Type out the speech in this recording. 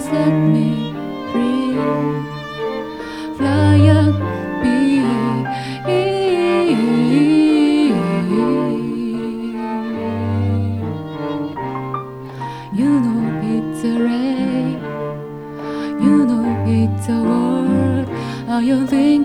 set me free. Fly and be. You know it's a rain. You know it's a world. Are you thinking?